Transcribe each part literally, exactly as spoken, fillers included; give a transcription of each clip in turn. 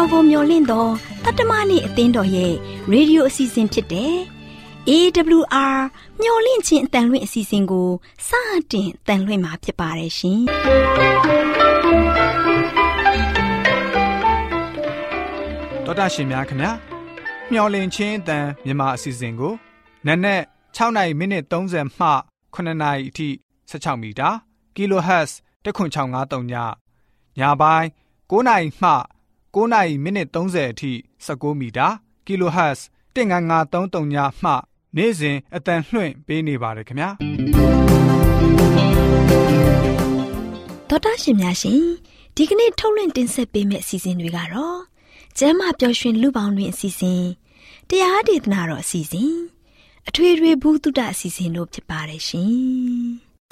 ကိုမျှော်လင့်သောတတ္တမနေ့အသင်းတော်ရဲ့ရေဒီယိုအစီအစဉ်ဖြစ်တဲ့ အေး ဒဘလျူ အာ မျှော်လင့်ခြင်းအတန်လွင့်အစီအစဉ်ကိုစတင်တန်လွင့်မှာဖြစ်ပါတယ်ရှင်။တော်တာရှင်များခင်ဗျာမျှော်လင့်ခြင်းအတန်မြန်မာအစီအစဉ်ကိုနက်နက်၆နာရီမိနစ်သုံးဆယ်မှခုနှစ်နာရီအထိ၁၆မီတာ Kilohertz တစ်ခွန်း၆၅၃ညညပိုင်း၉နာရီမှ၉နာရီမိနစ်သုံးဆယ်အထိ၁၉မီတာ Kilohertz တစ်ငါးငါးသုံးသုံးညမှနေ့စဉ်အတန်လွှင့်ပေးနေပါတယ်ခင်ဗျာတော်တာရှင်များရှင်ဒီကနေ့ထုတ်လွှင့်တင်ဆက်ပေးမယ့်အစီအစဉ်တွေကတော့ကျမ်းမာပျော်ရွှင်လူပေါင်းတွင်အစီအစဉ်တရားဒေသနာတော်အစီအစဉ်အထွေထွေဘုဒ္ဓအစီအစဉ်တို့ဖြစ်ပါတယ်ရှင်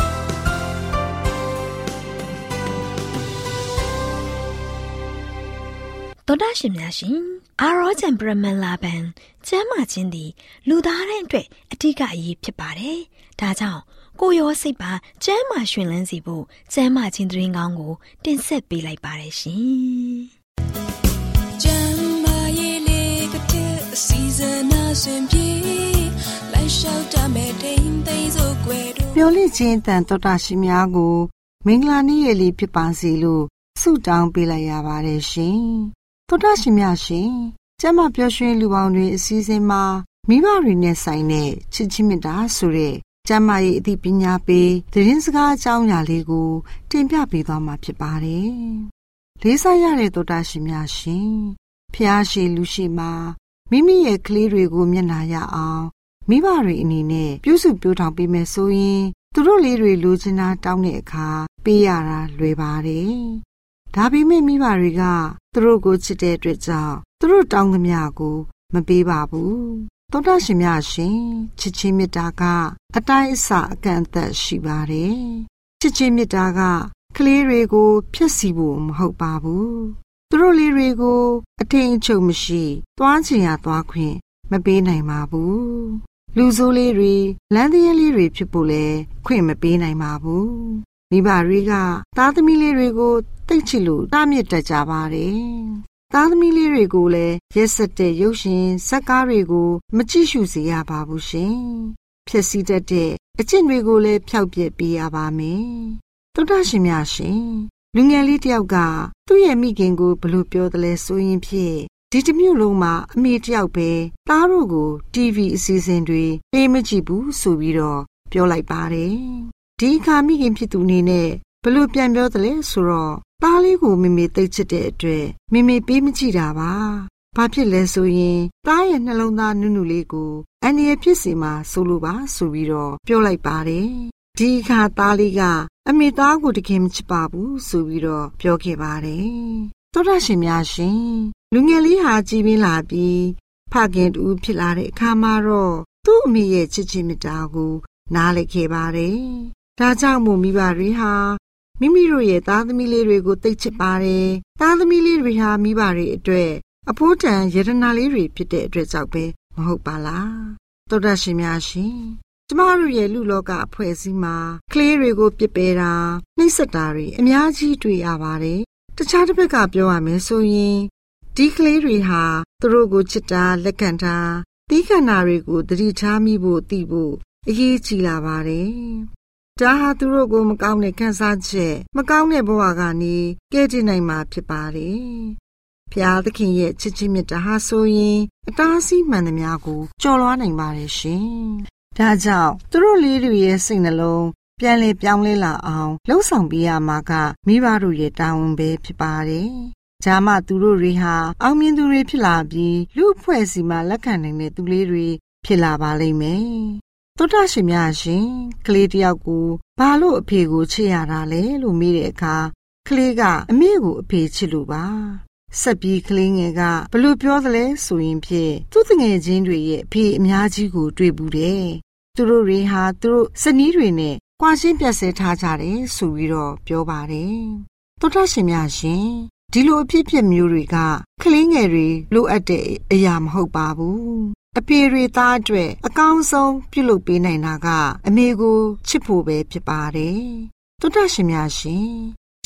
တော်တာရှင်များရှင်အာရောဂျန်ပရမန်လာဘန်ကျမ်းမာခြင်းသည်လူသားတိုင်းအတွက်အထူးအရေးဖြစ်ပါတယ်ဒါကြောင့်ကိုယ်ရောစိတ်ပါကျမ်းမာရှင်လန်းစီဖို့ကျမ်းမာခြင်းသတင်းကောင်းကိုတင်ဆက်ပေးလိုက်ပါတယ်ရှင်ကျမ်းမာရေးလေးကတဲ့စီဇနာရှင်ပြေလိုက်လျှောက်တမဲ့တိမ်သိမ်းစို့ွယ်တို့မျော်လင့်ခြင်းတန်တော်တာရှင်များကိုမင်္ဂလာနေ့ရက်လေးဖြစ်ပါစေလို့ဆုတောင်းပေးလိုက်ရပါတယ်ရှင်တော်တာရှင်များရှင်ကျမ်းမာပျော်ရွှင်လူပေါင်းတွေအစည်းအဝေးမှာမိဘတွေနဲ့ဆိုင်တဲ့ချစ်ချင်းမေတ္တာဆိုတဲ့ကျမ်းမာရေးအသိပညာပေးသတင်းစကားအကြောင်းအရာလေးကိုတင်ပြပေးသွားမှာဖြစ်ပါတယ်လေးစားရတဲ့တော်တာရှင်များရှင်ဖျားရှိလူရှိမှာမိမိရဲ့ကလေးတွေကိုမျက်နှာရအောင်မိဘတွေအနေနဲ့ပြုစုပြောင်းထောင်ပေးမယ်ဆိုရင်သူတို့လေးတွေလိုချင်တာတောင်းတဲ့အခါပေးရတာလွယ်ပါတယ်ဒါပေမဲ့မိဘတွေကသူတို့ကိုချစ်တဲ့အတွက်ကြောင့်သူတို့တောင်းသမျှကိုမပေးပါဘူးသောတာရှင်များရှင်ချစ်ချင်းမေတ္တာကအတိုင်းအဆအကန့်အသတ်ရှိပါတယ်ချစ်ချင်းမေတ္တာကကလေးတွေကိုဖျက်ဆီးဖို့မဟုတ်ပါဘူးသူတို့လေးတွေကိုအထင်အချုပ်မရှိသွားချင်ရသွားခွင့်မပေးနိုင်ပါဘူးလူဆိုးလေးတွေလမ်းသေးလေးတွေဖြစ်ဖို့လဲခွင့်မပေးနိုင်ပါဘူးမိဘတွေကသားသမီးလေးတွေကိုတိတ်ချစ်လို့တားမြစ်တတ်ကြပါတယ်သားသမီးလေးတွေကိုလည်းရက်စက်တဲ့ရုပ်ရှင်ဇာတ်ကားတွေကိုမကြည့်ရှုစေရပါဘူးရှင်။ဖြစ်စီတတ်တဲ့အကျင့်တွေကိုလည်းဖျောက်ပြက်ပေးရပါမယ်။သောတာရှင်များရှင်လူငယ်လေးတယောက်ကသူ့ရဲ့မိခင်ကိုဘလို့ပြောတယ်လဲဆိုရင်ဖြင့်ဒီတစ်မျိုးလုံးမှာအမေတယောက်ပဲသားတို့ကို တီဗီ အစီအစဉ်တွေပေးမကြည့်ဘူးဆိုပြီးတော့ပြောလိုက်ပါတယ်။ဒီအခါမိခင်ဖြစ်သူအနေနဲ့ဘလို့ပြန်ပြောတယ်လဲဆိုတော့သားလေးကိုမိမိသိချစ်တဲ့အတွက်မိမိပေးမကြည့်တာပါ။ဘာဖြစ်လဲဆိုရင်သားရဲ့နှလုံးသားနုနုလေးကိုအန္တရာယ်ဖြစ်စေမှာဆိုလိုပါဆိုပြီးတော့ပြောလိုက်ပါတယ်။ဒီအခါသားလေးကအမေသားကိုတကယ်မချစ်ပါဘူးဆိုပြီးတော့ပြောခဲ့ပါတယ်။သောတာရှင်များရှင်လူငယ်လေးဟာကြည်ပင်လာပြီးဖခင်တူဖြစ်လာတဲ့အခါမှာတော့သူ့အမေရဲ့ချစ်ချင်းမေတ္တာကိုနားလည်ခဲ့ပါတယ်။ဒါကြောင့်မို့မိဘတွေဟာမိမိတို့ရဲ့သားသမီးလေးတွေကိုသိချစ်ပါတယ်။သားသမီးလေးတွေဟာမိဘတွေအတွက်အဖိုးတန်ယတနာလေးတွေဖြစ်တဲ့အတွက်ကြောင့်ပဲမဟုတ်ပါလား။သောတာရှင်များရှင်ကျမတို့ရဲ့လူလောကအဖွဲ့အစည်းမှာကလေးတွေကိုပြစ်ပယ်တာနှိပ်စက်တာတွေအများကြီးတွေ့ရပါတယ်။တခြားတစ်ဖက်ကပြောရမယ်ဆိုရင်ဒီကလေးတွေဟာသူတို့ကိုချစ်တာလက်ခံတာသီးခံတာတွေကိုသတိထားမိဖို့သိဖို့အရေးကြီးလာပါတယ်။ဒါဟာသူတို့ကိုမကောင်းတဲ့ခံစားချက်မကောင်းတဲ့ဘဝကနေကယ်တင်နိုင်မှာဖြစ်ပါတယ်။ဘုရားသခင်ရဲ့ချစ်ချင်းမြတ်တာဟာဆိုရင်အတားအဆီးမှန်သမျှကိုကျော်လွှားနိုင်ပါတယ်ရှင်။ဒါကြောင့်သူတို့လေးတွေရဲ့စိတ်နှလုံးပြန်လေပြောင်းလဲလာအောင်လှုံ့ဆော်ပေးရမှာကမိဘတို့ရဲ့တာဝန်ပဲဖြစ်ပါတယ်။ဂျာမသူတို့တွေဟာအောင်မြင်သူတွေဖြစ်လာပြီးလူအဖွဲ့အစည်းမှာလက်ခံနိုင်တဲ့သူလေးတွေဖြစ်လာပါလိမ့်မယ်။သောတာရှင်များရှင်ကလေးတယောက်ကိုဘာလို့အဖေကိုချစ်ရတာလဲလို့မေးတဲ့အခါကလေးကအမေကိုအဖေချစ်လို့ပါဆက်ပြီးကလေးငယ်ကဘလို့ပြောသလဲဆိုရင်ဖြင့်သူ့တငယ်ချင်းတွေရဲ့အဖေအများကြီးကိုတွေ့ဘူးတယ်သူတို့တွေဟာသူတို့ဇနီးတွေနဲ့ကွာရှင်းပြတ်ဆဲထားကြတယ်ဆိုပြီးတော့ပြောပါတယ်သောတာရှင်များရှင်ဒီလိုအဖြစ်အပျက်မျိုးတွေကကလေးငယ်တွေလိုအပ်တဲ့အရာမဟုတ်ပါဘူးအဖေတွေသားအတွက်အကောင်းဆုံးပြုလုပ်ပေးနိုင်တာကအမေကိုချစ်ဖို့ပဲဖြစ်ပါတယ်သောတာရှင်များရှင်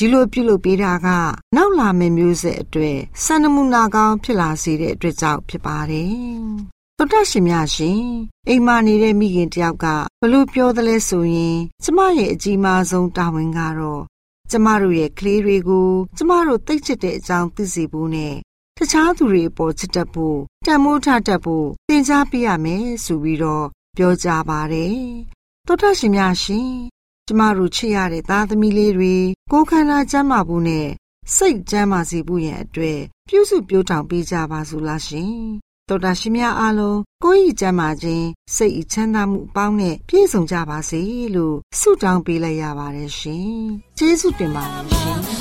ဒီလိုပြုလုပ်ပေးတာကနောက်လာမယ့်မျိုးဆက်အတွက်စံနမူနာကောင်းဖြစ်လာစေတဲ့အတွက်ကြောင့်ဖြစ်ပါတယ်။သောတာရှင်များရှင်အိမ်မာနေတဲ့မိခင်တယောက်ကဘလို့ပြောသလဲဆိုရင်ကျမရဲ့အကြီးမားဆုံးတာဝန်ကတော့ကျမတို့ရဲ့ကလေးတွေကိုကျမတို့သိချစ်တဲ့အကြောင်းသိစေဖို့နဲ့တခြားသူတွေအပေါ်ချစ်တတ်ဖို့တန်မိုးထားတတ်ဖို့သင်ကြားပေးရမယ်ဆိုပြီးတော့ပြောကြပါတယ်။သောတာရှင်များရှင်ကျမတို့ချစ်ရတဲ့သားသမီးလေးတွေကိုယ်ခန္ဓာကျန်းမာဖို့နဲ့စိတ်ကျန်းမာစေဖို့ရန်အတွက်ပြုစုပျိုးထောင်ပေးကြပါစို့လားရှင်။သောတာရှင်များအားလုံးကိုယ်ဤကျန်းမာခြင်းစိတ်ဤချမ်းသာမှုအပေါင်းနဲ့ပြည့်စုံကြပါစေလို့ဆုတောင်းပေးလိုက်ရပါတယ်ရှင်။ကျေးဇူးတင်ပါတယ်ရှင်။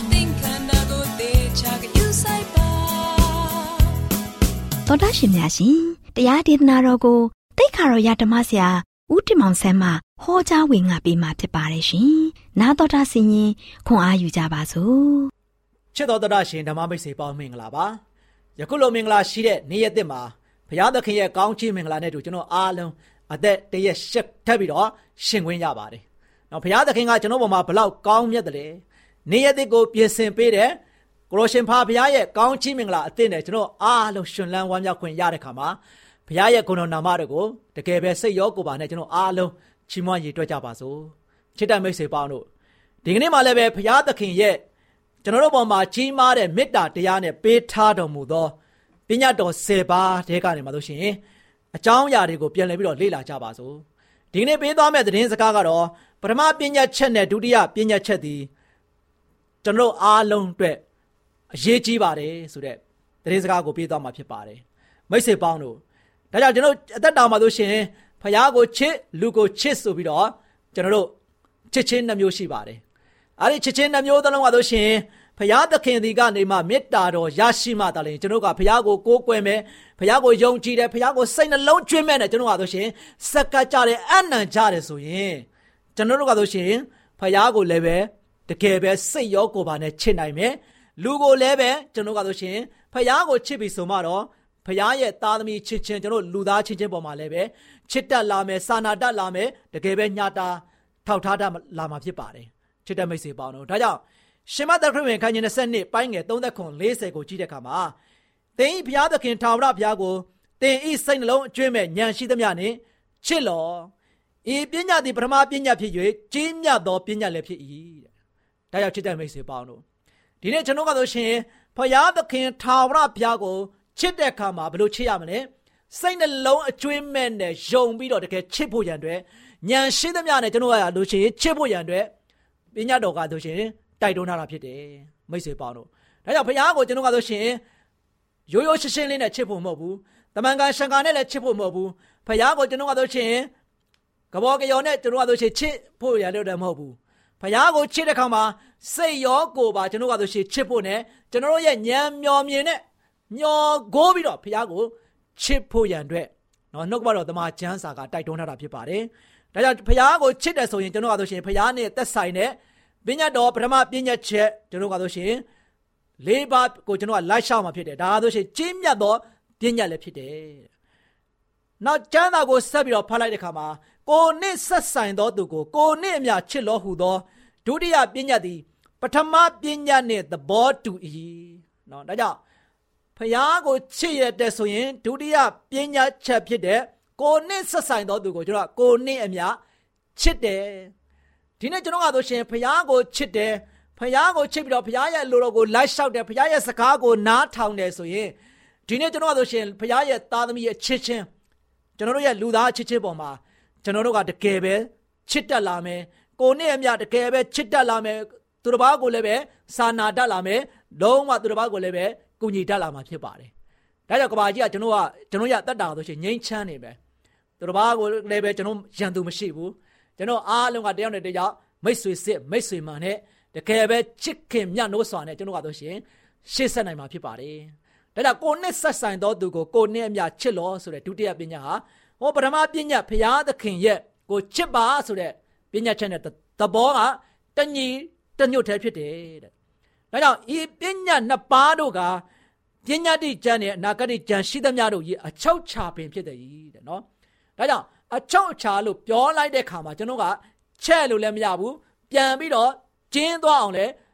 သောတာရှင်များရှင်တရားဒေသနာတော်ကိုတိတ်ခါတော်ရဓမ္မဆရာဦးတင်မောင်ဆန်းမှဟောကြားဝင်ငါပေးมาဖြစ်ပါတယ်ရှင်။နာတော်တာဆင်ရင်ခွန်အားယူကြပါစို့။ချစ်တော်တာရှင်ဓမ္မမိတ်ဆွေပေါင်းမင်္ဂလာပါ။ယခုလိုမင်္ဂလာရှိတဲ့နေ့ရက်သစ်မှာဘုရားသခင်ရဲ့ကောင်းချီးမင်္ဂလာနဲ့တူကျွန်တော်အားလုံးအသက်တရက်ရှက်ထပ်ပြီးတော့ရှင်ခွင့်ရပါတယ်။နောက်ဘုရားသခင်ကကျွန်တော်ပေါ်မှာဘလောက်ကောင်းမြတ်တယ်။နေ့ရက်သစ်ကိုပြင်ဆင်ပေးတဲ့ကိုရရှင်ဖာဘုရားရဲ့ကောင်းချီးမင်္ဂလာအသစ်နဲ့ကျွန်တော်အားလုံးရှင်လန်းဝမ်းမြောက်ခွင့်ရတဲ့ခါမှာဘုရားရဲ့ဂုဏတော်နာမတော်ကိုတကယ်ပဲစိတ်ရောကိုယ်ပါနဲ့ကျွန်တော်အားလုံးချီးမွမ်းရည်တွက်ကြပါစို့ချစ်တဲ့မိတ်ဆွေပေါင်းတို့ဒီကနေ့မှလည်းပဲဘုရားသခင်ရဲ့ကျွန်တော်တို့ပေါ်မှာကြီးမားတဲ့မေတ္တာတရားနဲ့ပေးထားတော်မူသောပညတ်တော်ဆယ်ပါးတဲကနေမှလို့ရှိရင်အကြောင်းအရာတွေကိုပြန်လည်ပြီးတော့လေ့လာကြပါစို့ဒီကနေ့ပေးသွားမယ့်သတင်းစကားကတော့ပထမပညတ်ချက်နဲ့ဒုတိယပညတ်ချက်သည်ကျွန်တော်အားလုံးအတွက်အရေးကြီးပါတယ်ဆိုတဲ့သတင်းစကားကိုပေးသွားမှာဖြစ်ပါတယ်မိတ်ဆွေပေါင်းတို့ဒါကြောင့်ကျွန်တော်အသက်တာမှာလို့ရှိရင်ဖခင်ကိုချစ်လူကိုချစ်ဆိုပြီးတော့ကျွန်တော်တို့ချစ်ချင်းနှမျိုးရှိပါတယ်အဲ့ဒီချစ်ချင်းနှမျိုးသလုံးကလို့ရှိရင်ဖခင်သခင်ဒီကနေမှမေတ္တာတော်ရရှိမှတည်းကျွန်တော်ကဖခင်ကိုကိုးကွယ်မယ်ဖခင်ကိုယုံကြည်တယ်ဖခင်ကိုစိတ်နှလုံးကျွင်းမဲ့နဲ့ကျွန်တော်ကလို့ရှိရင်စက္ကကြတယ်အနံ့ကြတယ်ဆိုရင်ကျွန်တော်တို့ကလို့ရှိရင်ဖခင်ကိုလည်းပဲတကယ်ပဲစိတ်ရောကိုယ်ပါနဲ့ချစ်နိုင်မယ်လူကိုလည်းပဲကျွန်တော်ကလို့ရှိရင်ဖခင်ကိုချစ်ပြီးဆိုမှတော့ဖခင်ရဲ့သားသမီးချစ်ချင်းကျွန်တော်လူသားချင်းချင်းပေါ်မှာလည်းပဲချစ်တတ်လာမယ်စာနာတတ်လာမယ်တကယ်ပဲညတာထောက်ထားတတ်လာမှာဖြစ်ပါတယ်ချစ်တဲ့မိတ်ဆွေပေါင်းတို့ဒါကြောင့်ရှင်မသက်ခရစ်ဝင်ခန်းကြီးနှစ်ပိုင်းငယ်သုံးခွန်လေးဆယ်ကိုကြည့်တဲ့အခါမှာသင်ဤဘုရားသခင်ထာဝရဘုရားကိုသင်ဤစိတ်နှလုံးအကျွမ်းမဲ့ဉာဏ်ရှိသမျှနှင့်ချစ်လောဤပညာသည်ပထမပညာဖြစ်၍ကြီးမြတ်သောပညာလည်းဖြစ်၏တဲ့ဒါကြောင့်ချစ်တဲ့မိတ်ဆွေပေါင်းတို့ဒီနေ့ကျွန်တော်ကဆိုရှင်ဘုရားသခင်ထာဝရဘုရားကိုချစ်တဲ့အခါမှာဘယ်လိုချစ်ရမလဲစိတ်နှလုံးအကျွမ်းမဲ့နဲ့ယုံပြီးတော့တကယ်ချစ်ဖို့ရန်အတွက်ဉာဏ်ရှိသမျှနဲ့ကျွန်တော်ကလို့ရှိရင်ချစ်ဖို့ရန်အတွက်ပညာတော်ကဆိုရှင်တိုက်တွန်းထားတာဖြစ်တယ်မိတ်ဆွေပေါင်းတို့ဒါကြောင့်ဘုရားကိုကျွန်တော်ကဆိုရှင်ရိုးရိုးရှင်းရှင်းလေးနဲ့ချစ်ဖို့မဟုတ်ဘူးတမန်ကန်ရှန်ကန်နဲ့လည်းချစ်ဖို့မဟုတ်ဘူးဘုရားကိုကျွန်တော်ကဆိုရှင်ကဘောကယောနဲ့ကျွန်တော်ကဆိုရှင်ချစ်ဖို့ရလို့လည်းမဟုတ်ဘူးဘုရားကိုချစ်တဲ့ခါမှာစိတ်ရောကိုယ်ပါကျွန်တော်ကဆိုရှင်ချစ်ဖို့နဲ့ကျွန်တော်ရဲ့ဉာဏ်မျောမြင်နဲ့မျောကိုးပြီးတော့ဘုရားကိုချစ်ဖို့ရန်အတွက်နော်နှုတ်ကပတ်တော်တမန်ကျမ်းစာကတိုက်တွန်းထားတာဖြစ်ပါတယ်ဒါကြောင့်ဘုရားကိုချစ်တယ်ဆိုရင်ကျွန်တော်ကဆိုရှင်ဘုရားနဲ့သက်ဆိုင်တဲ့ပညာတော်ပထမပညာချက်ကျွန်တော်ကဆိုရှင်လေးပါးကိုကျွန်တော်ကလိုက်ရှောက်မှာဖြစ်တယ်ဒါဆိုရှင်ကြီးမြတ်သောပညာလည်းဖြစ်တယ်နောက်ကျမ်းစာကိုဆက်ပြီးတော့ဖတ်လိုက်တဲ့အခါမှာကိုနှစ်ဆက်ဆိုင်သောသူကိုကိုနှစ်အမြချစ်လို့ဟူသောဒုတိယပညာသည်ပထမပညာနှင့်သဘောတူ၏နော်ဒါကြောင့်ဖျားကိုချစ်ရတဲ့ဆိုရင်ဒုတိယပညာချက်ဖြစ်တဲ့ကိုနှစ်ဆက်ဆိုင်သောသူကိုကျွန်တော်ကကိုနှစ်အမြချစ်တယ်ဒီနေ့ကျွန်တော်ကဆိုရှင်ဖျားကိုချစ်တယ်ဖျားကိုချစ်ပြီးတော့ဖျားရဲ့လိုတော်ကိုလိုက်လျှောက်တယ်ဖျားရဲ့စကားကိုနားထောင်တယ်ဆိုရင်ဒီနေ့ကျွန်တော်ကဆိုရှင်ဖျားရဲ့သားသမီးရဲ့ချစ်ချင်းကျွန်တော်တို့ရဲ့လူသားချစ်ချင်းပေါ်မှာကျွန်တော်တို့ကတကယ်ပဲချစ်တတ်လာမယ်ကိုနှစ်အမြတကယ်ပဲချစ်တတ်လာမယ်သူတစ်ပါးကိုလည်းပဲစာနာတတ်လာမယ်လုံးဝသူတစ်ပါးကိုလည်းပဲကူညီတတ်လာမှာဖြစ်ပါတယ်ဒါကြောင့်ကဘာကြီးကကျွန်တော်ကကျွန်တော်ရတတ်တာဆိုရှင်ငြိမ်းချမ်းနေပဲသူတစ်ပါးကိုလည်းပဲကျွန်တော်ရန်သူမရှိဘူးကျွန်တော်အားလုံးကတယောက်နဲ့တယောက်မိတ်ဆွေစစ်မိတ်ဆွေမှန်နဲ့တကယ်ပဲချစ်ခင်မြတ်နိုးစွာနဲ့ကျွန်တော်ကဆိုရှင်ရှေ့ဆက်နိုင်မှာဖြစ်ပါတယ်ဒါကြောင့်ကိုနှစ်ဆက်ဆိုင်သောသူကိုကိုနှစ်အမြချစ်လို့ဆိုတဲ့ဒုတိယပညာဟာဟောပထမပညာဖရာသခင်ရဲ့ကိုချစ်ပါဆိုတဲ့ပညာချက်နဲ့သဘောကတညီတညွတ်တည်းဖြစ်တယ်တဲ့ဒါကြောင့်ဤပညာနှစ်ပါးတို့ကပညာတိကျမ်းနဲ့အနာဂတ်ကျမ်းရှိသမျှတို့ရဲ့အချုပ်ချပင်ဖြစ်တယ်တဲ့နော်ဒါကြောင့်အချုပ်ချလို့ပြောလိုက်တဲ့ခါမှာကျွန်တော်ကချက်လို့လည်းမရဘူးပြန်ပြီးတော့ကျင်းသွားအောင်လဲ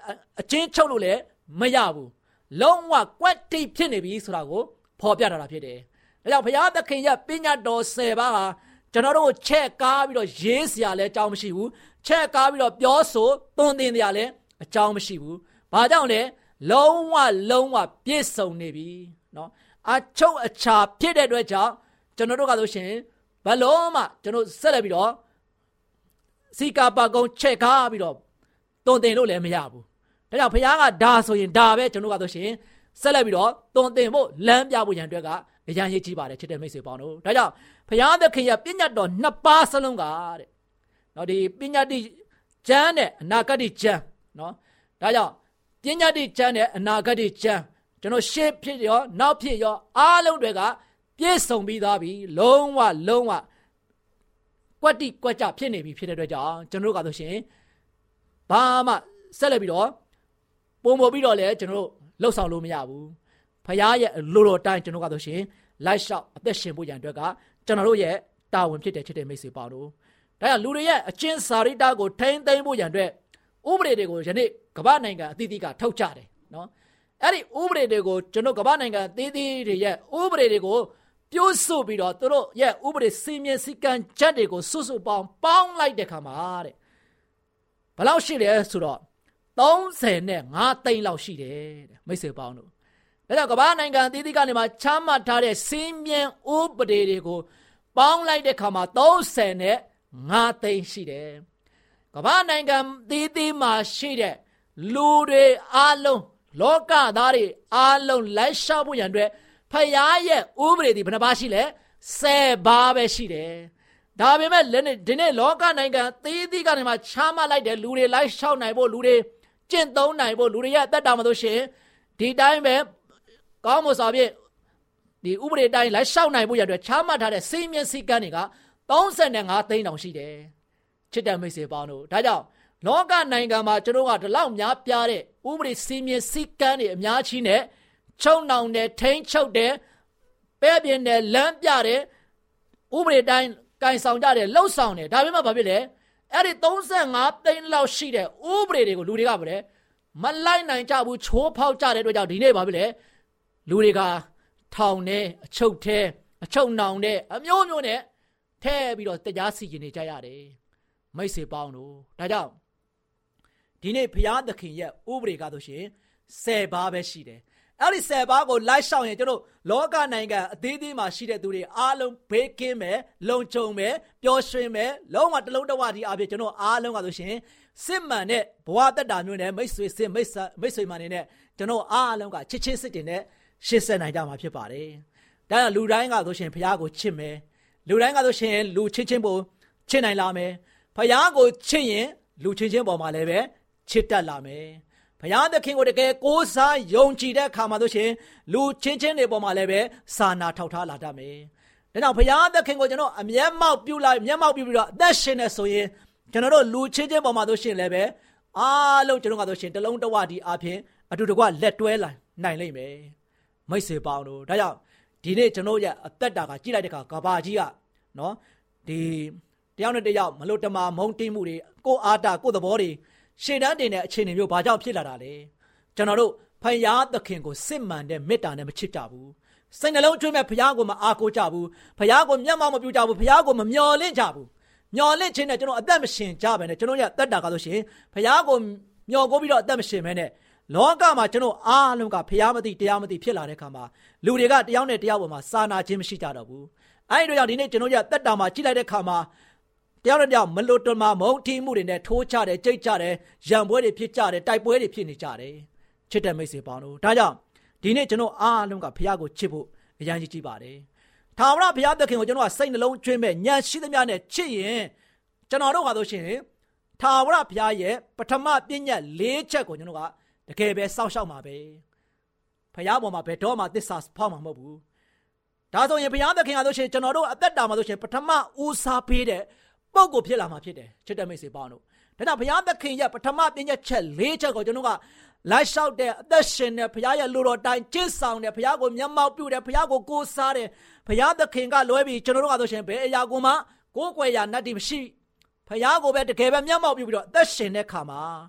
အချင်းချုပ်လို့လည်းမရဘူးလုံးဝကွက်တိတ်ဖြစ်နေပြီဆိုတာကိုဖော်ပြထားတာဖြစ်တယ်ဒါကြောင့်ဘုရားသခင်ရဲ့ပညတ်တော်ဆယ်ပါးဟာကျွန်တော်တို့ကိုချက်ကားပြီးတော့ရေးစရာလည်းအကြောင်းမရှိဘူးချက်ကားပြီးတော့ပြောဆိုသွန်သင်စရာလည်းအကြောင်းမရှိဘူးဘာကြောင့်လဲလုံးဝလုံးဝပြည့်စုံနေပြီနော်အချုပ်အချာဖြစ်တဲ့အတွက်ကြောင့်ကျွန်တော်တို့ကဆိုရှင်ဘလုံးမှကျွန်တော်ဆက်လက်ပြီးတော့စီကာပါကုံချက်ကားပြီးတော့သွန်သင်လို့လည်းမရဘူးဒါကြောင့်ဘုရားကဒါဆိုရင်ဒါပဲကျွန်တော်ကဆိုရှင်ဆက်လက်ပြီးတော့သွန်သင်ဖို့လမ်းပြဖို့ရန်အတွက်ကအရန်ရေးကြည့်ပါတယ်ချစ်တဲ့မိတ်ဆွေပေါင်းတို့ဒါကြောင့်ဘုရားသခင်ရဲ့ပညတ်တော်နှစ်ပါးစလုံးကတဲ့နော်ဒီပညတ်တိကျမ်းနဲ့အနာဂတ်ကျမ်းနော်ဒါကြောင့်ပညတ်တိကျမ်းနဲ့အနာဂတ်ကျမ်းကျွန်တော်ရှေ့ဖြစ်ရောနောက်ဖြစ်ရောအားလုံးတွေကပြည့်စုံပြီးသားပြီလုံးဝလုံးဝကွက်တိကွက်ကြဖြစ်နေပြီဖြစ်တဲ့အတွက်ကြောင့်ကျွန်တော်တို့ကဆိုရှင်ဘာမှဆက်လက်ပြီးတော့ပုံပေါ်ပြီးတော့လည်းကျွန်တော်တို့လှုပ်ဆောင်လို့မရဘူးဖခင်ရဲ့လိုတော်တိုင်းကျွန်တော်ကဆိုရှင်လိုက်လျှောက်အသက်ရှင်ဖို့ရန်အတွက်ကကျွန်တော်တို့ရဲ့တာဝန်ဖြစ်တယ်ချစ်တဲ့မိတ်ဆွေပေါင်းတို့ဒါကြောင့်လူတွေရဲ့အချင်းစာရိတ္တကိုထိန်းသိမ်းဖို့ရန်အတွက်ဥပဒေတွေကိုယနေ့ကမ္ဘာနိုင်ငံအသီးသီးကထုတ်ကြတယ်နော်အဲ့ဒီဥပဒေတွေကိုကျွန်တော်ကမ္ဘာနိုင်ငံအသီးသီးတွေရဲ့ဥပဒေတွေကိုပြိုးစုပြီးတော့သူတို့ရဲ့ဥပဒေစီမံစည်းကမ်းချက်တွေကိုစွတ်စွတ်ပေါင်းပေါင်းလိုက်တဲ့ခါမှာတဲ့ဘယ်လောက်ရှိလဲဆိုတော့သုံးဆယ်နဲ့ငါးသိန်းလောက်ရှိတယ်တဲ့မိတ်ဆွေပေါင်းတို့ဒါကြောင့်ကမ္ဘာနိုင်ငံအသီးသီးကနေမှချမှတ်ထားတဲ့စီမံဥပဒေတွေကိုပေါင်းလိုက်တဲ့ခါမှာသုံးဆယ်နဲ့ငါးသိန်းရှိတယ်ကမ္ဘာနိုင်ငံအသီးသီးမှာရှိတဲ့လူတွေအားလုံးလောကသားတွေအားလုံးလိုက်လျှောက်ဖို့ရန်အတွက်ဖခင်ရဲ့ဥပဒေဒီဘယ်နှပါရှိလဲဆယ်ပါးပဲရှိတယ်ဒါပေမဲ့ဒီနေ့လောကနိုင်ငံအသီးသီးကနေမှချမှတ်လိုက်တဲ့လူတွေလိုက်လျှောက်နိုင်ဖို့လူတွေကျင့်သုံးနိုင်ဖို့လူတွေရဲ့အသက်တာမှာဆိုရှင်ဒီတိုင်းပဲကောင်းမွန်စွာဖြင့်ဒီဥပဒေတိုင်းလိုက်လျှောက်နိုင်ဖို့ရတဲ့ချမှတ်ထားတဲ့စီမံစည်းကမ်းတွေကသုံးဆယ်ငါးသိန်းတောင်ရှိတယ်ချစ်တဲ့မိတ်ဆွေပေါင်းတို့ဒါကြောင့်လောကနိုင်ငံမှာကျွန်တော်ကဒီလောက်များပြားတဲ့ဥပဒေစီမံစည်းကမ်းတွေအများကြီးနဲ့ချုံနှောင်တယ်ထိန်းချုပ်တယ်ပဲပြင်းတယ်လမ်းပြတယ်ဥပဒေတိုင်းကင်ဆောင်ကြတယ်လှုပ်ဆောင်တယ်ဒါပေမဲ့ဘာဖြစ်လဲအဲ့ဒီသုံးဆယ်ငါးသိန်းလောက်ရှိတဲ့ဥပဒေတွေကိုလူတွေကဗလဲမလိုက်နိုင်ကြဘူးချိုးဖောက်ကြတဲ့အတွက်ကြောင့်ဒီနေ့ဘာဖြစ်လဲလူတွေကထောင်နဲ့အချုပ်ထဲအချုပ်နှောင်နဲ့အမျိုးမျိုးနဲ့ထဲပြီးတော့တရားစီရင်နေကြရတယ်မိတ်ဆွေပေါင်းတို့ဒါကြောင့်ဒီနေ့ဘုရားသခင်ရဲ့ဥပဒေကားဆိုရှင်ဆယ်ပါးပဲရှိတယ်အဲ့ဒီဆယ်ပါးကိုလိုက်ရှောင်ရင်ကျွန်တော်လောကနိုင်ငံအသေးသေးမှာရှိတဲ့သူတွေအားလုံးဘေးကင်းမယ်လုံခြုံမယ်ပျော်ရွှင်မယ်လုံးဝတလုံးတဝတီအဖြစ်ကျွန်တော်အားလုံးကဆိုရှင်စစ်မှန်တဲ့ဘဝတက်တာမျိုးနဲ့မိတ်ဆွေစစ်မိတ်မိတ်ဆွေမှန်နေတဲ့ကျွန်တော်အားလုံးကချစ်ချင်းစစ်တင်နဲ့ရှင်းဆက်နိုင်ကြမှာဖြစ်ပါတယ်ဒါကြောင့်လူတိုင်းကဆိုရှင်ဘုရားကိုချစ်မယ်လူတိုင်းကဆိုရှင်လူချစ်ချင်းကိုချစ်နိုင်လာမယ်ဘုရားကိုချစ်ရင်လူချင်းချင်းပေါ်မှာလည်းပဲချစ်တတ်လာမယ်ဘုရားသခင်ကိုတကယ်ကိုးစားယုံကြည်တဲ့အခါမှာဆိုရှင်လူချင်းချင်းတွေပေါ်မှာလည်းပဲစာနာထောက်ထားလာတတ်မယ်ဒါကြောင့်ဘုရားသခင်ကိုကျွန်တော်အမျက်မှောက်ပြုလိုက်မျက်မှောက်ပြုပြီးတော့အသက်ရှင်နေဆိုရင်ကျွန်တော်တို့လူချင်းချင်းပေါ်မှာဆိုရှင်လည်းပဲအားလုံးကျွန်တော်ကဆိုရှင်တလုံးတဝတီအဖြစ်အတူတကွလက်တွဲလာနိုင်လိမ့်မယ်မိတ်ဆွေပေါင်းတို့ဒါကြောင့်ဒီနေ့ကျွန်တော်ရဲ့အသက်တာကကြည့်လိုက်တဲ့အခါကဘာကြီးကနော်ဒီတယောက်နဲ့တယောက်မလို့တမာမုန်းတိမှုတွေကိုအာတာကိုသဘောတွေရှေ့တန်းတင်တဲ့အခြေအနေမျိုးဘာကြောင့်ဖြစ်လာတာလဲကျွန်တော်တို့ဖယားသခင်ကိုစစ်မှန်တဲ့မေတ္တာနဲ့မချစ်ကြဘူးစိတ်နှလုံးကျွေးမဲ့ဖယားကိုမအားကိုးကြဘူးဖယားကိုမျက်မှောက်မပြုကြဘူးဖယားကိုမမျှော်လင့်ကြဘူးမျှော်လင့်ခြင်းနဲ့ကျွန်တော်အသက်မရှင်ကြပဲနဲ့ကျွန်တော်ရဲ့တက်တာကဆိုရှင်ဖယားကိုမျှော်ကိုးပြီးတော့အသက်မရှင်မဲနဲ့လောကမှာကျွန်တော်အားလုံးကဖယားမသိတရားမသိဖြစ်လာတဲ့ခါမှာလူတွေကတယောက်နဲ့တယောက်ပေါ်မှာစာနာခြင်းမရှိကြတော့ဘူးအဲ့ဒီတော့ဒီနေ့ကျွန်တော်ရဲ့တက်တာမှာကြည့်လိုက်တဲ့ခါမှာတယောက်နဲ့တယောက်မလို့တမမုံတီးမှုတွေနဲ့ထိုးချတယ်ကြိတ်ချတယ်ရံပွဲတွေဖြစ်ကြတယ်တိုက်ပွဲတွေဖြစ်နေကြတယ်ချစ်တဲ့မိတ်ဆွေပေါင်းတို့ဒါကြောင့်ဒီနေ့ကျွန်တော်အားလုံးကဘုရားကိုချစ်ဖို့အရန်ကြီးကြည့်ပါတယ်ထာဝရဘုရားသခင်ကိုကျွန်တော်ကစိတ်နှလုံးကျွေးမဲ့ဉာဏ်ရှိသမျှနဲ့ချစ်ရင်ကျွန်တော်တို့ကဆိုရှင်ထာဝရဘုရားရဲ့ပထမပညတ်၄ချက်ကိုကျွန်တော်ကတကယ်ပဲစောင့်ရှောက်မှာပဲဘုရားပေါ်မှာဘယ်တော့မှသစ္စာဖောက်မှာမဟုတ်ဘူးဒါဆိုရင်ဘုရားသခင်ကဆိုရှင်ကျွန်တော်တို့အသက်တာမှာဆိုရှင်ပထမဦးစားပေးတဲ့ပုဂ္ဂိုလ်ဖြစ်လာမှာဖြစ်တယ်ချစ်တဲ့မိတ်ဆွေပေါင်းတို့ဒါကြောင့်ဘုရားသခင်ရဲ့ပထမပညတ်ချက်၄ချက်ကိုကျွန်တော်ကလိုက်လျှောက်တဲ့အသက်ရှင်တဲ့ဘုရားရဲ့လူတော်တိုင်ကျင့်ဆောင်တဲ့ဘုရားကိုမျက်မှောက်ပြုတဲ့ဘုရားကိုကိုးစားတဲ့ဘုရားသခင်ကလွဲပြီးကျွန်တော်တို့ကဆိုရှင်ဘယ်အရာကိုမှကိုးကွယ်ရာနတ်တိမရှိဘုရားကိုပဲတကယ်ပဲမျက်မှောက်ပြုပြီးတော့အသက်ရှင်တဲ့ခါမှာ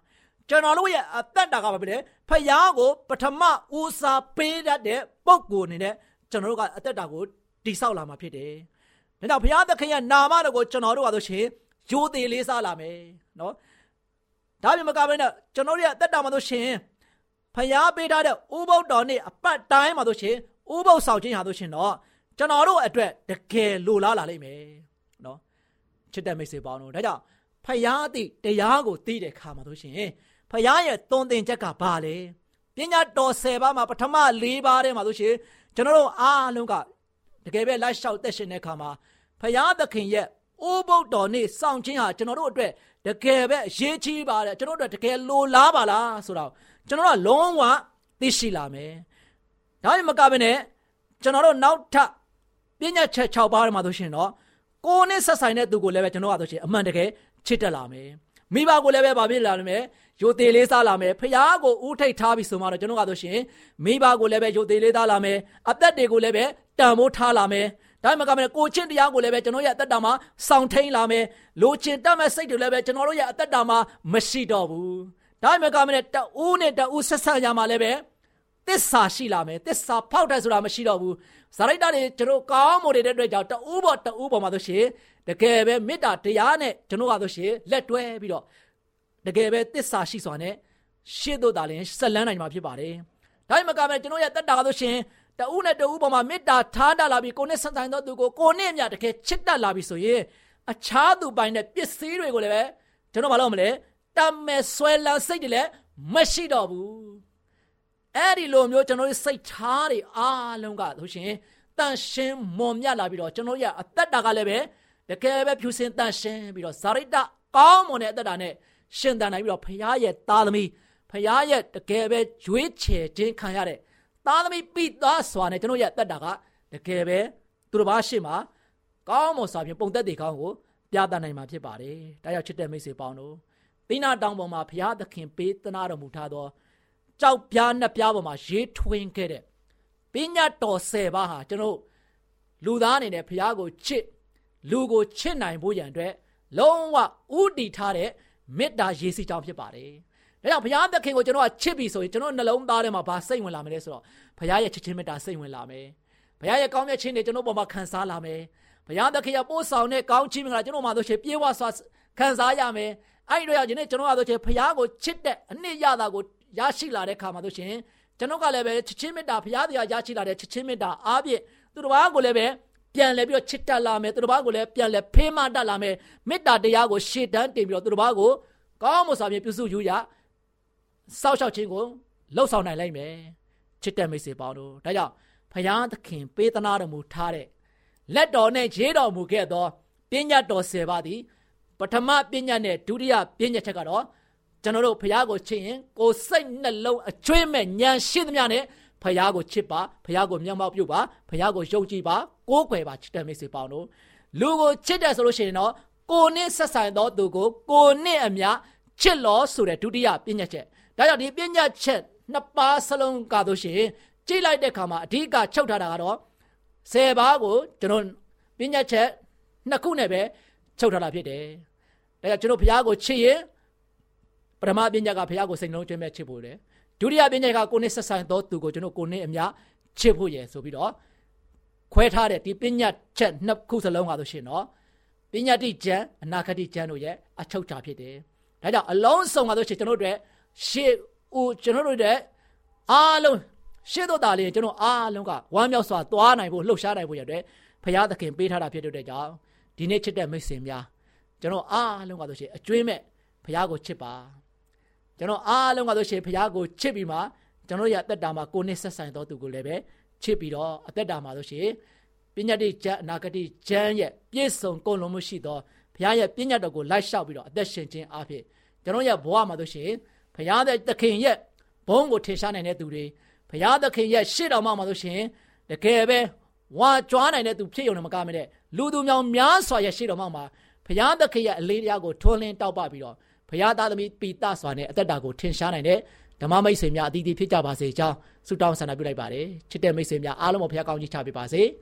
ကျွန်တော်တို့ရဲ့အသက်တာကဘာဖြစ်လဲဖယားကိုပထမဦးစားပေးတတ်တဲ့ပုဂ္ဂိုလ်အနေနဲ့ကျွန်တော်တို့ကအသက်တာကိုတည်ဆောက်လာမှာဖြစ်တယ်။ဒါကြောင့်ဘုရားသခင်ရဲ့နာမတော်ကိုကျွန်တော်တို့ကဆိုရှင်ယိုသေးလေးစားလာမယ်နော်။ဒါပြင်မကဘဲနဲ့ကျွန်တော်တို့ရဲ့အသက်တာမှာဆိုရှင်ဖယားပေးထားတဲ့ဥပုသ်တော်နေ့အပတ်တိုင်းမှာဆိုရှင်ဥပုသ်ဆောင်ခြင်းဟာဆိုရှင်တော့ကျွန်တော်တို့အတွက်တကယ်လိုလားလာလိမ့်မယ်နော်။ချစ်တဲ့မိတ်ဆွေပေါင်းတို့ဒါကြောင့်ဖယားသိတရားကိုသိတဲ့ခါမှာဆိုရှင်ဖယားရဲ့သွန်သင်ချက်ကဘာလဲပညာတော်ဆယ်ပါးမှာပထမလေးပါးထဲမှာဆိုရှင်ကျွန်တော်တို့အားလုံးကတကယ်ပဲလိုက်လျှောက်သက်ရှင်တဲ့ခါမှာဖယားသခင်ရဲ့ဥပုသ်တော်နေ့စောင့်ခြင်းဟာကျွန်တော်တို့အတွက်တကယ်ပဲအရေးကြီးပါတယ်ကျွန်တော်တို့တကယ်လိုလားပါလားဆိုတော့ကျွန်တော်တို့လုံးဝသိရှိလာမယ်ဒါမှမကဘဲနဲ့ကျွန်တော်တို့နောက်ထပ်ပညာချက်၆ပါးထဲမှာဆိုရှင်တော့ကိုယ်နဲ့ဆက်ဆိုင်တဲ့သူကိုလည်းပဲကျွန်တော်ကဆိုရှင်အမှန်တကယ်ချစ်တက်လာမယ်မိဘကိုလည်းပဲဗာပြစ်လာမယ်ယိုသေးလေးစားလာမယ်ဖယားကိုဦးထိတ်ထားပြီးဆိုမှတော့ကျွန်တော်ကဆိုရှင်မိဘကိုလည်းပဲယိုသေးလေးစားလာမယ်အသက်တွေကိုလည်းပဲတန်ဖိုးထားလာမယ်ဒါမှမကဘဲကိုချင်းတရားကိုလည်းပဲကျွန်တော်ရဲ့အသက်တာမှာစောင့်ထိန်လာမယ်လိုချင်တတ်မဲ့စိတ်တွေလည်းပဲကျွန်တော်တို့ရဲ့အသက်တာမှာမရှိတော့ဘူးဒါမှမကဘဲတဦးနဲ့တဦးဆက်ဆက်ရမှာလည်းပဲသစ္စာရှိလာမယ်သစ္စာဖောက်တယ်ဆိုတာမရှိတော့ဘူးဇာရိတ္တတွေကျွန်တော်ကောင်းမွန်တဲ့အတွက်ကြောင့်တဦးပေါ်တဦးပေါ်မှာဆိုရှင်တကယ်ပဲမေတ္တာတရားနဲ့ကျွန်တော်ကဆိုရှင်လက်တွဲပြီးတော့တကယ်ပဲသစ္စာရှိစွာနဲ့ရှေ့သို့သာလျှင်ဆက်လန်းနိုင်မှာဖြစ်ပါတယ်ဒါမှမကဘဲကျွန်တော်ရဲ့တက်တာကဆိုရှင်တဦးနဲ့တဦးပေါ်မှာမေတ္တာထားတတ်လာပြီးကိုယ်နဲ့ဆက်ဆိုင်သောသူကိုကိုယ်နဲ့အမျှတကယ်ချစ်တတ်လာပြီးဆိုရင်အခြားသူပိုင်တဲ့ပစ္စည်းတွေကိုလည်းပဲကျွန်တော်မလုပ်မလဲတတ်မဲ့ဆွဲလန်းစိတ်တွေလည်းမရှိတော့ဘူးအဲ့ဒီလိုမျိုးကျွန်တော်တို့စိတ်ထားတွေအားလုံးကဆိုရှင်တန်ရှင်းမွန်မြတ်လာပြီးတော့ကျွန်တော်ရဲ့အသက်တာကလည်းပဲတကယ်ပဲဖြူစင်တန်ရှင်းပြီးတော့ဇာရိတကောင်းမွန်တဲ့အသက်တာနဲ့ရှင်သန်နိုင်ပြီးတော့ဖခင်ရဲ့သားသမီးဖခင်ရဲ့တကယ်ပဲရွေးချယ်ခြင်းခံရတဲ့သားသမီးပိသားစွာနဲ့ကျွန်တော်ရဲ့အသက်တာကတကယ်ပဲသူတို့ဘာရှိမှာကောင်းမွန်စွာဖြင့်ပုံသက်တွေကောင်းကိုပြသနိုင်မှာဖြစ်ပါတယ်။ဒါကြောင့်ချစ်တဲ့မိတ်ဆွေပေါင်းတို့သီနာတောင်ပေါ်မှာဖခင်သခင်ပေးသနာတော်မူထားသောကြောက်ပြားနှစ်ပြားပေါ်မှာရေးထွင်းခဲ့တဲ့ပညာတော်ဆယ်ပါးဟာကျွန်တော်လူသားအနေနဲ့ဖခင်ကိုချစ်လူကိုချစ်နိုင်ဖို့ရန်အတွက်လုံးဝဥတည်ထားတဲ့မေတ္တာရည်စည်ကြောင်းဖြစ်ပါတယ်။ဒါကြောင့်ဘုရားသခင်ကိုကျွန်တော်ကချစ်ပြီဆိုရင်ကျွန်တော်နှလုံးသားထဲမှာဘာစိတ်ဝင်လာမလဲဆိုတော့ဘုရားရဲ့ချစ်ခြင်းမေတ္တာစိတ်ဝင်လာမယ်။ဘုရားရဲ့ကောင်းမြတ်ခြင်းတွေကျွန်တော်ပေါ်မှာခံစားလာမယ်။ဘုရားသခင်ရဲ့ပို့ဆောင်တဲ့ကောင်းချီးမင်္ဂလာကျွန်တော်မှာဆိုရှင်ပြေဝစွာခံစားရမယ်။အဲ့ဒီတော့ဒီနေ့ကျွန်တော်ကဆိုရှင်ဘုရားကိုချစ်တဲ့အနှစ်ရတာကိုရရှိလာတဲ့ခါမှာဆိုရှင်ကျွန်တော်ကလည်းပဲချစ်ခြင်းမေတ္တာဘုရားတရားရရှိလာတဲ့ချစ်ခြင်းမေတ္တာအားဖြင့်သူတစ်ပါးကိုလည်းပဲပြန်လဲပြီးတော့ချစ်တတ်လာမယ်သူတစ်ပါးကိုလည်းပြန်လဲဖေးမတတ်လာမယ်မေတ္တာတရားကိုရှေ့တန်းတင်ပြီးတော့သူတစ်ပါးကိုကောင်းမွန်စွာဖြင့်ပြုစုယူရစောက်ရှောက်ခြင်းကိုလှုပ်ဆောင်နိုင်လိုက်မယ်ချစ်တဲ့မိတ်ဆွေပေါင်းတို့ဒါကြောင့်ဘုရားသခင်ပေးသနာတော်မူထားတဲ့လက်တော်နဲ့ရေးတော်မူခဲ့သောပညာတော်ဆယ်ပါးသည်ပထမပညာနဲ့ဒုတိယပညာချက်ကတော့ကျွန်တော်တို့ဘုရားကိုချစ်ရင်ကိုယ်စိတ်နှလုံးအကျွေးမဲ့ဉာဏ်ရှိသမျှနဲ့ဘုရားကိုချစ်ပါဘုရားကိုမျက်မှောက်ပြုပါဘုရားကိုယုံကြည်ပါကိုးကွယ်ပါချစ်တဲ့မိတ်ဆွေပေါင်းတို့လူကိုချစ်တယ်ဆိုလို့ရှိရင်တော့ကိုနဲ့ဆက်ဆိုင်သောသူကိုကိုနဲ့အမျှချစ်လို့ဆိုတဲ့ဒုတိယပညာချက်ဒါကြောင့်ဒီပညာချက်နှစ်ပါးစလုံးကဆိုရှင်ကြည့်လိုက်တဲ့အခါမှာအဓိကချုပ်ထားတာကတော့ဆယ်ပါးကိုကျွန်တော်ပညာချက်နှစ်ခုနဲ့ပဲချုပ်ထားတာဖြစ်တယ်ဒါကြောင့်ကျွန်တော်ဘုရားကိုချစ်ရင်ပထမပညာကဘုရားကိုစိတ်နှလုံးသွင်းမဲ့ချစ်ဖို့တယ်ဒုတိယပညာကကိုနဲ့ဆက်ဆိုင်သောသူကိုကျွန်တော်ကိုနဲ့အမျှချစ်ဖို့ရယ်ဆိုပြီးတော့ခွဲထားတဲ့ဒီပညာချက်နှစ်ခုစလုံးကဆိုရှင်တော့ပညာတိကျမ်းအနာဂတိကျမ်းတို့ရဲ့အချုပ်ချာဖြစ်တယ်ဒါကြောင့်အလုံးစုံကဆိုရှင်ကျွန်တော်တို့ရှေ့ဦးကျွန်တော်တို့ရဲ့အားလုံးရှေ့တော့တာလေးကျွန်တော်အားလုံးကဝမ်းမြောက်စွာသွားနိုင်ဖို့လှုပ်ရှားနိုင်ဖို့ရတဲ့ဘုရားသခင်ပေးထားတာဖြစ်တဲ့ကြောင့်ဒီနေ့ချစ်တဲ့မိတ်ဆွေများကျွန်တော်အားလုံးကဆိုရှင်အကျွေးမဲ့ဘုရားကိုချစ်ပါကျွန်တော်အားလုံးကဆိုရှင်ဘုရားကိုချစ်ပြီးမှကျွန်တော်ရဲ့အသက်တာမှာကိုယ်နဲ့ဆက်ဆိုင်တော်သူကိုလည်းပဲချစ်ပြီးတော့အသက်တာမှာဆိုရှင်ပညာတိကျမ်းအနာဂတိကျမ်းရဲ့ပြည့်စုံကုန်လုံးမှုရှိသောဘုရားရဲ့ပညာတော်ကိုလိုက်လျှောက်ပြီးတော့အသက်ရှင်ခြင်းအဖြစ်ကျွန်တော်ရဲ့ဘဝမှာဆိုရှင်ဘုရားသခင်ရဲ့ဘုန်းကိုထင်ရှားနိုင်တဲ့သူတွေဘုရားသခင်ရဲ့ရှေ့တော်မှာမှာဆိုရှင်တကယ်ပဲဝါကြွားနိုင်တဲ့သူဖြစ်ရုံနဲ့မကမဲ့တဲ့လူသူမြောင်များစွာရဲ့ရှေ့တော်မှာမှာဘုရားသခင်ရဲ့အလေးတရားကိုထွန်းလင်းတောက်ပပြီးတော့ဘုရားသားသမီးပိတစွာနဲ့အသက်တာကိုထင်ရှားနိုင်တဲ့ဓမ္မမိတ်ဆွေများအသီးသီးဖြစ်ကြပါစေကြောင်းဆုတောင်းဆန္ဒပြုလိုက်ပါတယ်ချစ်တဲ့မိတ်ဆွေများအားလုံးကိုဘုရားကောင်းချီးချပေးပါစေ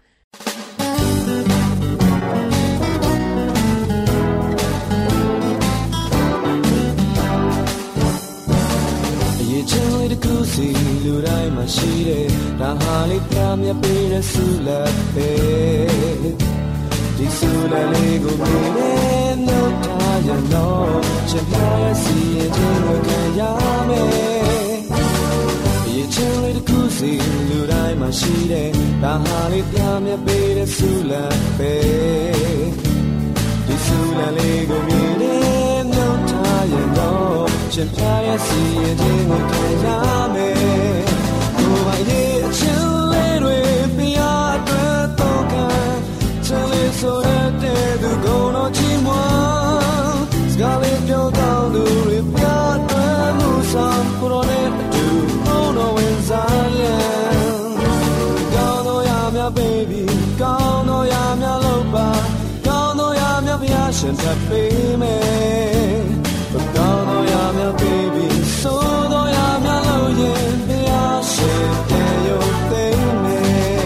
တဲ့ဆူလက်ပဲဒီဆူလက်လေးကိုမြင်တဲ့နှုတ်ထားရတော့ချစ်ပြရဲ့စီရင်ခြင်းကိုခံရမယ်ဒီချင်းလေးတစ်ခုစီလူတိုင်းမှာရှိတဲ့ဒါဟာလေးပြမြတ်ပေးတဲ့ဆူလက်ပဲဒီဆူလက်လေးကိုမြင်တဲ့နှုတ်ထားရတော့ချစ်ပြရဲ့စီရင်ခြင်းကိုခံရမယ်ကိုယ်ပိုင်ရဲ့အချင်းလေးတွေပြရအတွက်တော့ကချစ်လေးဆိုတဲ့သူကိုယ်တော်ချီးမွမ်းစကားလေးပြောတော့သူတွေပြအတွက်မှုဆောင်ကိုယ်တော်နဲ့အတူဘုန်းတော်ဝင်စားရင်ကောင်းတော်ရမြတ် baby ကောင်းတော်ရမြတ်လို့ပါကောင်းတော်ရမြတ်ဘုရားရှင်ထပ်ပေးမယ်ကောင်းတော်ရမြတ် baby ဆိုတော်ရမြတ်လို့ရင်ဘုရားရှင်တဲ့ရုပ်သိမ်းမယ်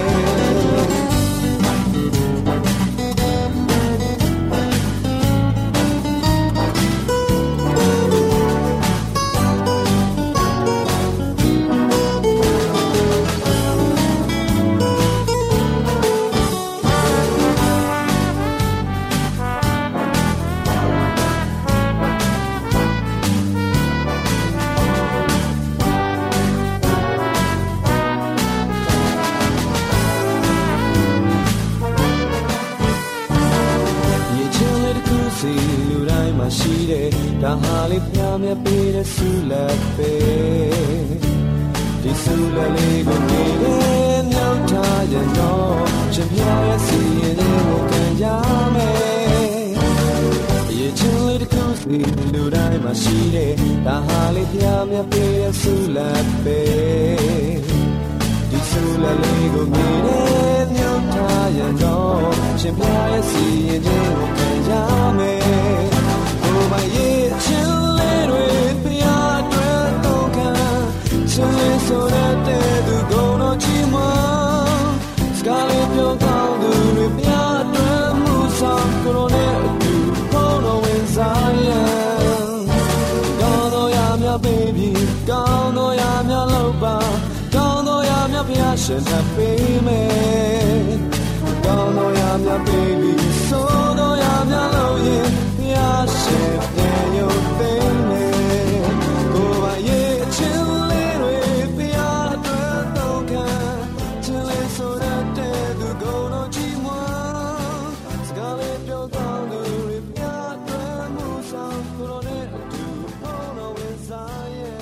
ရှိတဲ့ဒါဟာလေးပြမြတ်ပေးတဲ့ဆူလက်ပဲဒီဆူလက်လေးကိုမြည်တဲ့နှုတ်ထားရတော့ချစ်ပြရဲ့စီရင်ကိုခံရမယ်ရဲ့ချင်းလေးတစ်ခုစီလူတိုင်းမှာရှိတဲ့ဒါဟာလေးပြမြတ်ပေးတဲ့ဆူလက်ပဲဒီဆူလက်လေးကိုမြည်တဲ့နှုတ်ထားရတော့ချစ်ပြရဲ့စီရင်ကိုခံရမယ်my yeah chill little be adore don't can chill so that the go no chima scarlet pyo down the be adore mu sam corone do no when zion gone no ya mya baby gone no ya mya lo ba gone no ya mya bya shin ta pe me gone no ya mya baby so no ya mya lo yin I said that you're thinking oh I yeah chill little be out don't care till it's so that the go no chimo scarlet your down the ripia move on corone to no inside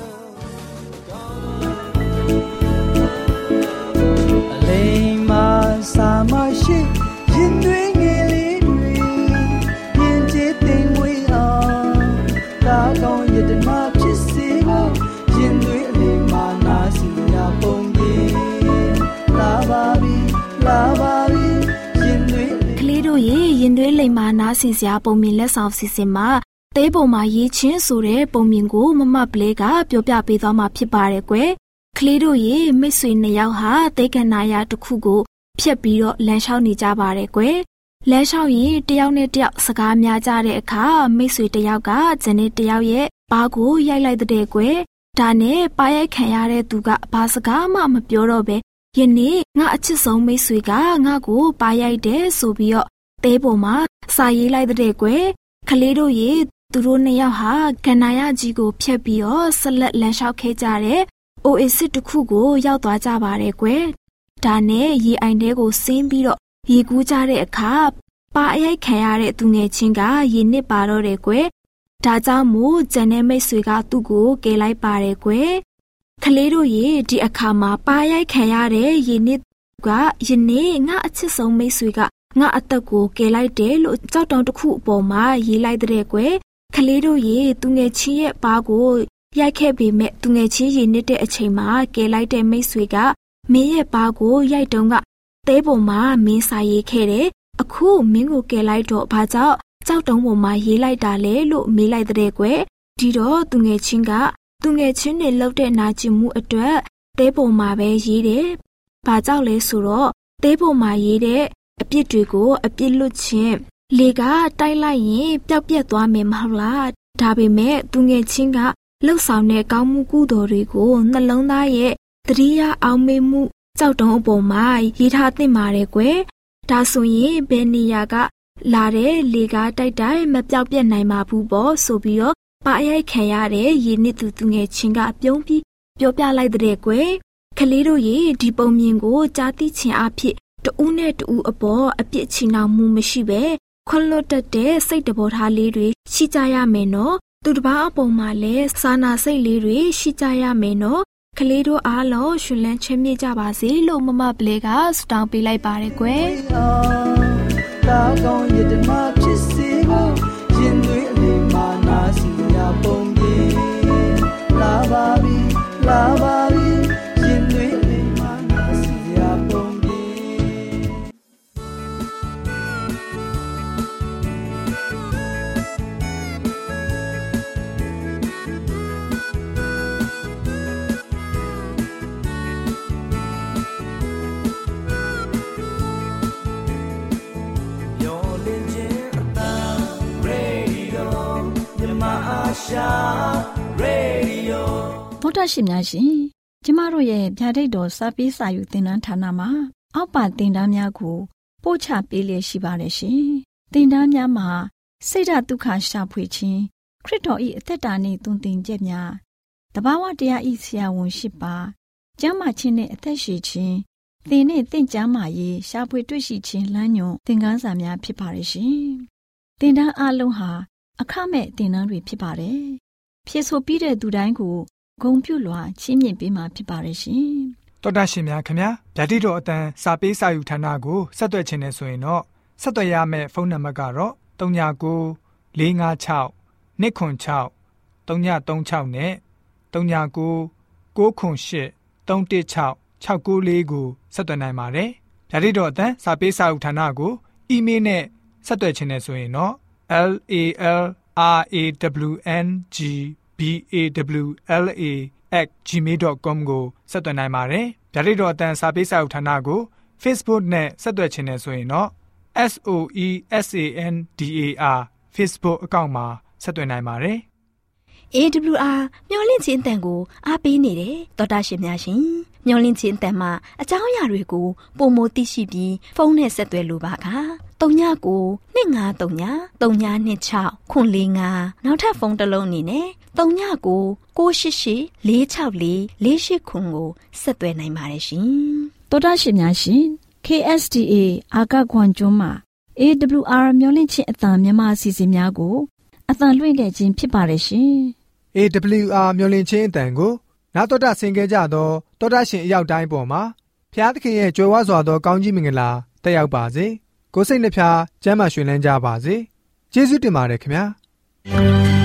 lay my sama shi yin doingကောင်းရတနာဖြစ်စေဖို့ရင်သွေးအလေးမာနာစီရာပုံကြီးလာပါပြီလာပါပြီရင်သွေးကလေးတို့ရေရင်သွေးလိမ်မာနာစီစရာပုံမြင်လက်ဆောင်စီစဉ်မှာတဲပုံမှာရေးချင်းဆိုတဲ့ပုံမြင်ကိုမမပလေးကပြောပြပေးသွားမှာဖြစ်ပါတယ်ကွယ်ကလေးတို့ရေမိတ်ဆွေနှစ်ယောက်ဟာတဲကနာရတစ်ခုကိုဖြတ်ပြီးတော့လမ်းလျှောက်နေကြပါတယ်ကွယ်လမ်းလျှောက်ရင်တယောက်နဲ့တယောက်စကားများကြတဲ့အခါမိတ်ဆွေတယောက်ကဇနီးတယောက်ရဲ့ဘားကိုရိုက်လိုက်တဲ့ကွယ်ဒါနဲ့ပါရိုက်ခံရတဲ့သူကဘာစကားမှမပြောတော့ပဲယနေ့ငါအချစ်ဆုံးမိတ်ဆွေကငါ့ကိုပါရိုက်တယ်ဆိုပြီးတော့တဲပေါ်မှာစာရေးလိုက်တဲ့ကွယ်ကလေးတို့ရေသူတို့နှစ်ယောက်ဟာကန္နာရကြီးကိုဖျက်ပြီးတော့ဆက်လက်လမ်းလျှောက်ခဲ့ကြတဲ့အိုအေစစ်တစ်ခုကိုရောက်သွားကြပါတယ်ကွယ်ဒါနဲ့ရေအိုင်ထဲကိုဆင်းပြီးတော့ရေကူးကြတဲ့အခါပါအရိုက်ခံရတဲ့သူငယ်ချင်းကရေနစ်ပါတော့တယ်ကွယ်ဒါကြောင့်မို့ဂျန်နဲ့မိတ်ဆွေကသူ့ကိုကယ်လိုက်ပါတယ်ကွယ်ကလေးတို့ရေဒီအခါမှာပါရိုက်ခံရတဲ့ရေနစ်ကယနေ့ငါအချစ်ဆုံးမိတ်ဆွေကငါအသက်ကိုကယ်လိုက်တယ်လို့ကြောက်တောင်တစ်ခုအပေါ်မှာရေးလိုက်တဲ့ကွယ်ကလေးတို့ရေသူငယ်ချင်းရဲ့ပါးကိုရိုက်ခဲ့ပေမဲ့သူငယ်ချင်းရေနစ်တဲ့အချိန်မှာကယ်လိုက်တဲ့မိတ်ဆွေကမင်းရဲ့ပါးကိုရိုက်တုံးကတဲပေါ်မှာမင်းစာရေးခဲ့တယ်အခုမင်းကိုကယ်လိုက်တော့ဘာကြောင့်ကြောက်တုံးပေါ်မှာရေးလိုက်တာလဲလို့မေးလိုက်တဲ့ကွယ်ဒီတော့သူငယ်ချင်းကသူငယ်ချင်းတွေလှုပ်တဲ့နာကျင်မှုအတွက်တဲပေါ်မှာပဲရေးတယ်ဘာကြောင့်လဲဆိုတော့တဲပေါ်မှာရေးတဲ့အပြစ်တွေကိုအပြစ်လွတ်ခြင်းလေကတိုက်လိုက်ရင်ပျောက်ပြက်သွားမယ်မဟုတ်လားဒါပေမဲ့သူငယ်ချင်းကလှုပ်ဆောင်တဲ့ကောင်းမှုကုသိုလ်တွေကိုနှလုံးသားရဲ့တတိယအောင်မေးမှုကြောက်တုံးအပေါ်မှာရေးထားသင့်ပါတယ်ကွယ်ဒါဆိုရင်ဘယ်နေရာကလာတဲ့လေကားတိုက်တိုင်းမပြောက်ပြက်နိုင်ပါဘူးပေါ့ဆိုပြီးတော့ပါရိုက်ခံရတဲ့ရေနစ်သူသူငယ်ချင်းကအပြုံးပြီးပြောပြလိုက်တဲ့ကွယ်ကလေးတို့ရေဒီပုံမြင်ကိုကြားသိချင်အဖြစ်တူးနဲ့တူးအပေါ်အပြစ်ချီနှောင်မှုမရှိပဲခွန်လွတ်တတ်တဲ့စိတ်တဘောထားလေးတွေရှိကြရမယ်နော်သူတစ်ပါးအပေါ်မှာလည်းစာနာစိတ်လေးတွေရှိကြရမယ်နော်ကလေးတို့အားလုံးရှင်လန်းချမ်းမြေ့ကြပါစေလို့မမပလေးကဆုတောင်းပေးလိုက်ပါတယ်ကွယ်တာကောင်းရတမဖြစ်စေဖို့ရင်သွေးအလေးမာနာစီရာပုံပြေလာပါပြီလာပါပြီရင်သွေးအလေးမာနာစီရာပုံပြေဗုဒ္ဓရှင်များရှင်ကျမတို့ရဲ့ဗျာဒိတ်တော်စာပေးစာယူသင်တန်းဌာနမှာအောက်ပါသင်တန်းများကိုပို့ချပေးလျက်ရှိပါတယ်ရှင်သင်တန်းများမှာစိတ်ဓာတ်ဒုက္ခရှာဖွေခြင်းခရစ်တော်၏အသက်တာနှင့်သွန်သင်ချက်များတဘာဝတရား၏ဆရာဝန်ရှိပါကျမ်းမာခြင်းနှင့်အသက်ရှည်ခြင်းသင်နှင့်သင်ကျမ်းမာရေးရှာဖွေတွေ့ရှိခြင်းလမ်းညွန်သင်ခန်းစာများဖြစ်ပါတယ်ရှင်သင်တန်းအလုံးဟာအခမဲ့သင်တန်းတွေဖြစ်ပါတယ်ဖြည့်ဆိုပြီးတဲ့သူတိုင်းကိုဂုဏ်ပြုလွှာချီးမြှင့်ပေးမှာဖြစ်ပါတယ်ရှင်တော်တာရှင်များခင်ဗျာဓာတိတော်အတန်းစာပေးစာယူဌာနကိုဆက်သွယ်ခြင်းနဲ့ဆိုရင်တော့ဆက်သွယ်ရမယ့်ဖုန်းနံပါတ်ကတော့၃၉၉ ၄၅၆ ၂ခွန်၆ ၃၃၆နဲ့၃၉၉ ၉ခွန်၈ ၃၁၆ ၆၉၄ကိုဆက်သွယ်နိုင်ပါတယ်ဓာတိတော်အတန်းစာပေးစာယူဌာနကိုအီးမေးလ်နဲ့ဆက်သွယ်ခြင်းနဲ့ဆိုရင်တော့ L A L R A W N G B A W L A at gmail dot com ကိုဆက်သွင်းနိုင်ပါတယ်။ဗျာဒိတ်တော်အတန်းစာပေးစာအုပ်ဌာနကို Facebook နဲ့ဆက်သွယ်ခြင်းနဲ့ဆိုရင်တော့ S O E S A N D A R Facebook အကောင့်မှာဆက်သွင်းနိုင်ပါတယ်။ A W R မျော်လင့်ခြင်းအတန်ကိုအားပေးနေတယ်တော်တာရှင်များရှင်မျော်လင့်ခြင်းအတန်မှာအကြောင်းအရာတွေကိုပုံမသိရှိပြီးဖုန်းနဲ့ဆက်သွယ်လိုပါက၃ညကို၂၅၃ည၃ည၂၆ခွန်၄၅နောက်ထပ်ဖုန်းတစ်လုံးအနေနဲ့၃ညကို၉၈၈၄၆၄၄၈ခွန်ကိုဆက်သွယ်နိုင်ပါတယ်ရှင်တော်တာရှင်များရှင် K S D A အာကခွန်ကျွန်းမှာ A W R မျော်လင့်ခြင်းအတန်မြန်မာအစီအစဉ်များကိုအတန်လွှင့်ခဲ့ခြင်းဖြစ်ပါတယ်ရှင် A W R မျော်လင့်ခြင်းအတန်ကိုနာတော်တာဆင် ခဲ့ကြသောတော်တာရှင်အရောက်တိုင်းပေါ်မှာဖျားသခင်ရဲ့ကြွယ်ဝစွာသောကောင်းကြီးမင်္ဂလာတက်ရောက်ပါစေကိုယ်စိတ်နှဖျားကျမ်းမာရွှင်လန်းကြပါစေကျေးဇူးတင်ပါတယ်ခင်ဗျာ